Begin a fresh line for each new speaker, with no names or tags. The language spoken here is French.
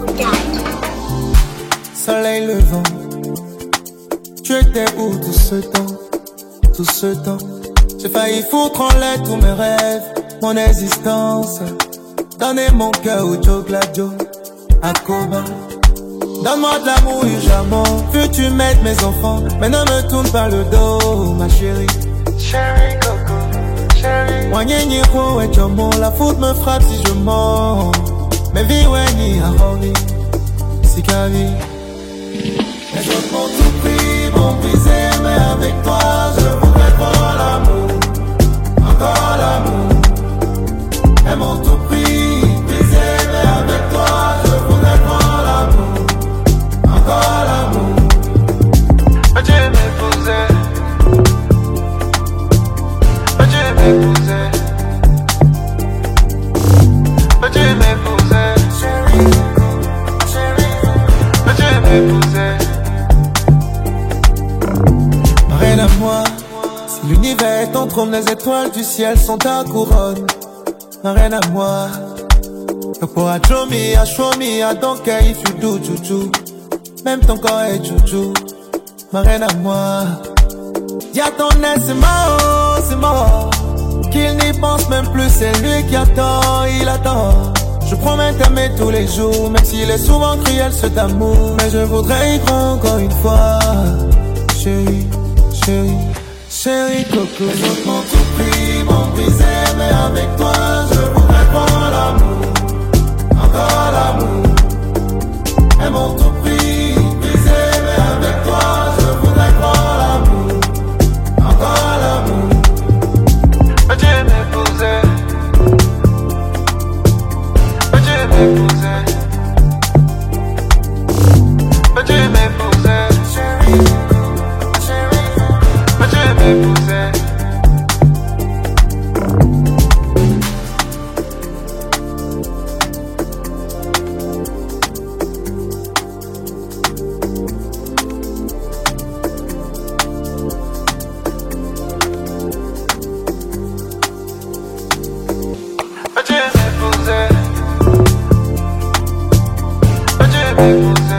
Soleil levant, tu étais où tout ce temps, tout ce temps? J'ai failli foutre en l'air tous mes rêves, mon existence. Donner mon cœur au Joe Gladio, à Koba. Donne-moi de l'amour urgemment, veux-tu mettre mes enfants? Mais ne me tourne pas le dos, ma chérie. Chérie Coco, chérie. Wanyeni ro et jomo, la foudre me frappe si je mens. Mais vie weni a horny, si kavi. Les autres m'ont tout pris, m'ont brisé, mais avec toi je voudrais prendre l'amour, encore l'amour. Elles m'ont tout pris, brisé, mais avec toi je voudrais prendre l'amour, encore l'amour. Veux-tu m'épouser? Veux-tu m'épouser? Veux-tu m'épouser? Chérie, chérie, veux-tu m'épouser? Reine à moi, si l'univers t'entrône, les étoiles du ciel sont ta couronne. Ma reine à moi, donc pour show me, I don't care if you do juju. Même ton corps est juju, ma reine à moi. Y'a ton aile, c'est mort. Qu'il n'y pense même plus, c'est lui qui attend, il attend. Je promets t'aimer tous les jours, même s'il est souvent cruel cet amour. Mais je voudrais y croire encore une fois, chérie, chérie, chérie Coco. Les autres m'ont tout pris, m'ont brisé, mais avec toi je voudrais prendre l'amour, encore l'amour. Elles m'ont tout pris, brisé, mais avec toi je voudrais prendre l'amour, encore l'amour. Veux-tu m'épouser? Veux-tu m'épouser? Veux-tu m'épouser? Chérie, chérie, veux-tu m'épouser? Veux-tu m'épouser? Veux-tu m'épouser?